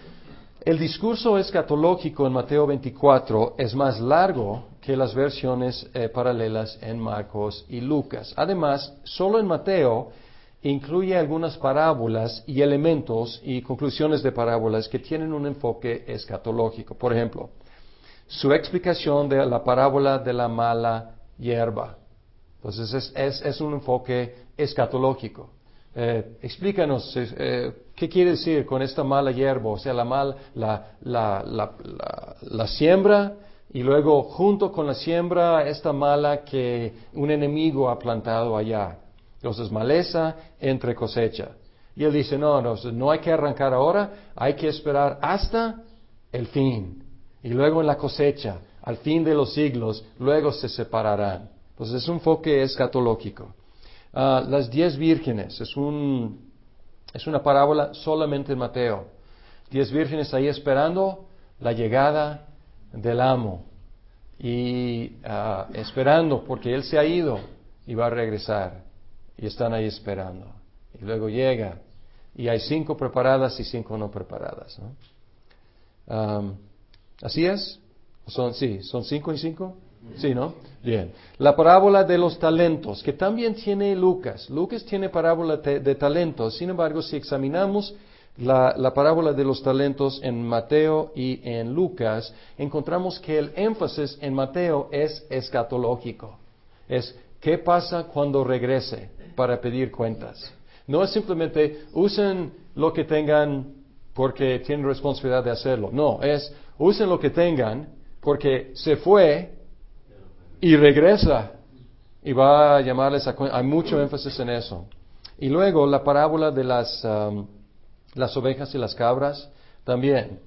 El discurso escatológico en Mateo veinticuatro es más largo que las versiones eh, paralelas en Marcos y Lucas. Además, solo en Mateo incluye algunas parábolas y elementos y conclusiones de parábolas que tienen un enfoque escatológico. Por ejemplo, su explicación de la parábola de la mala hierba. Entonces es, es, es un enfoque escatológico. Eh, explícanos, eh, ¿qué quiere decir con esta mala hierba? O sea, la, mal, la, la, la, la, la siembra y luego junto con la siembra esta mala que un enemigo ha plantado allá. Entonces, maleza entre cosecha. Y él dice, no, no, no hay que arrancar ahora, hay que esperar hasta el fin. Y luego en la cosecha, al fin de los siglos, luego se separarán. Entonces es un enfoque escatológico. Uh, las diez vírgenes, es, un, es una parábola solamente en Mateo. Diez vírgenes ahí esperando la llegada del amo. Y uh, esperando porque él se ha ido y va a regresar. Y están ahí esperando. Y luego llega. Y hay cinco preparadas y cinco no preparadas, ¿no? Um, ¿Así es? Son, sí, ¿son cinco y cinco? Sí, ¿no? Bien. La parábola de los talentos, que también tiene Lucas. Lucas tiene parábola de, de talentos. Sin embargo, si examinamos la, la parábola de los talentos en Mateo y en Lucas, encontramos que el énfasis en Mateo es escatológico. Es, ¿qué pasa cuando regrese para pedir cuentas? No es simplemente, usen lo que tengan porque tienen responsabilidad de hacerlo. No, es, usen lo que tengan porque se fue y regresa y va a llamarles a cuenta. Hay mucho énfasis en eso. Y luego la parábola de las, um, las ovejas y las cabras también.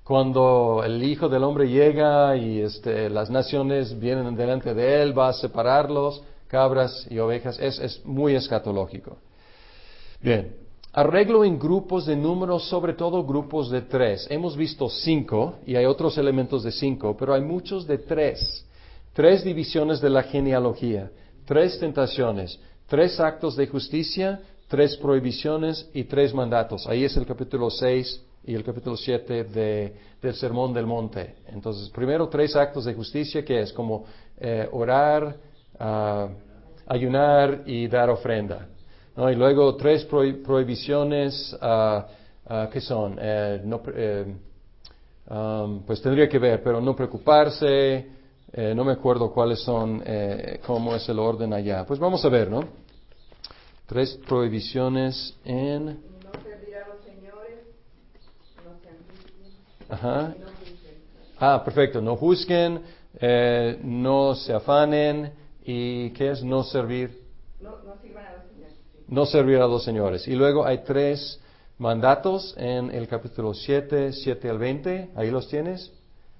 cuando el Hijo del Hombre llega y este, las naciones vienen delante de él, va a separarlos, cabras y ovejas. Es, es muy escatológico. Bien, arreglo en grupos de números, sobre todo grupos de tres. Hemos visto cinco y hay otros elementos de cinco, pero hay muchos de tres. Tres divisiones de la genealogía, tres tentaciones, tres actos de justicia, tres prohibiciones y tres mandatos. Ahí es el capítulo seis y el capítulo siete de, del Sermón del Monte. Entonces, primero tres actos de justicia, que es como eh, orar, uh, ayunar y dar ofrenda, ¿no? Y luego tres prohi- prohibiciones, uh, uh, ¿qué son? Eh, no, eh, um, pues tendría que ver, pero no preocuparse, eh, no me acuerdo cuáles son, eh, cómo es el orden allá. Pues vamos a ver, ¿no? Tres prohibiciones en... No servir a los señores, no se ambicien, Ajá. no juzguen. Ah, perfecto. No juzguen, eh, no se afanen y ¿qué es? No servir. No, no sirvan a los señores. Sí. No servir a los señores. Y luego hay tres mandatos en el capítulo siete, siete al veinte. Ahí los tienes.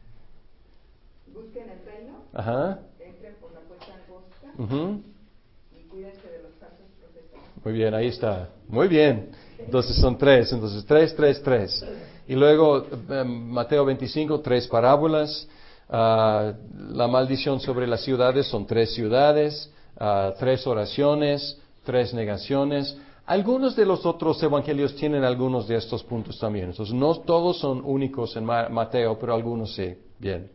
Busquen el reino, Ajá. entren por la puerta angosta Ujú. y cuídense de los falsos profetas. Muy bien, ahí está. Muy bien. Entonces son tres. Entonces tres, tres, tres. Y luego eh, Mateo veinticinco, tres parábolas. Uh, la maldición sobre las ciudades son tres ciudades, uh, tres oraciones, tres negaciones. Algunos de los otros evangelios tienen algunos de estos puntos también. Entonces no todos son únicos en Ma- Mateo, pero algunos sí. Bien.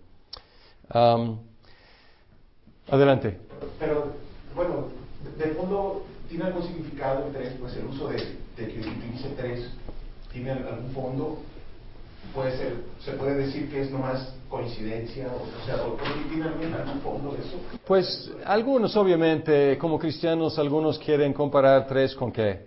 Um, adelante. Pero, bueno, de, de fondo, ¿tiene algún significado el tres? Pues el uso de, de que utilice tres, ¿tiene algún fondo? Puede ser, se puede decir que es nomás coincidencia, o, o sea, o, ¿tiene algún, algún fondo eso? Pues algunos, obviamente, como cristianos, algunos quieren comparar tres con qué?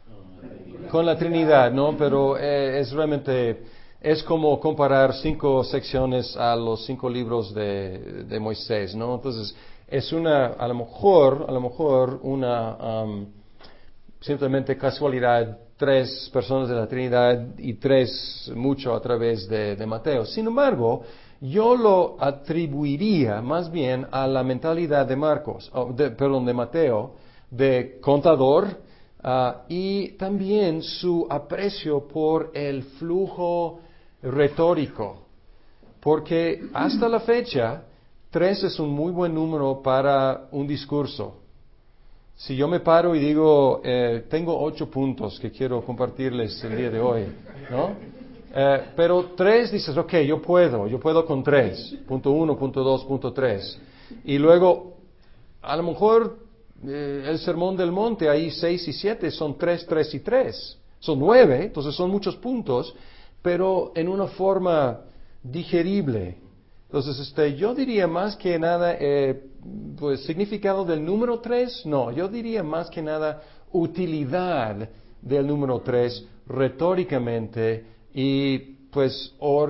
Con la Trinidad, ¿no? Pero eh, es realmente, es como comparar cinco secciones a los cinco libros de, de Moisés, ¿no? Entonces, es una, a lo mejor, a lo mejor una um, simplemente casualidad, tres personas de la Trinidad y tres mucho a través de, de Mateo. Sin embargo, yo lo atribuiría más bien a la mentalidad de Marcos, oh, de, perdón, de Mateo, de contador, uh, y también su aprecio por el flujo retórico, porque hasta la fecha, tres es un muy buen número para un discurso. Si yo me paro y digo, eh, tengo ocho puntos que quiero compartirles el día de hoy, ¿no? Eh, pero tres dices, ok, yo puedo, yo puedo con tres, punto uno, punto dos, punto tres. Y luego, a lo mejor, eh, el Sermón del Monte, ahí seis y siete, son tres, tres y tres. Son nueve, entonces son muchos puntos, pero en una forma digerible. Entonces, este, yo diría más que nada, eh, pues, significado del número tres, no, yo diría más que nada utilidad del número tres retóricamente y, pues,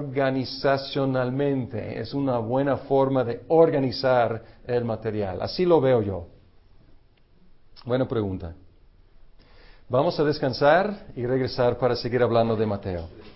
organizacionalmente. Es una buena forma de organizar el material. Así lo veo yo. Buena pregunta. Vamos a descansar y regresar para seguir hablando de Mateo.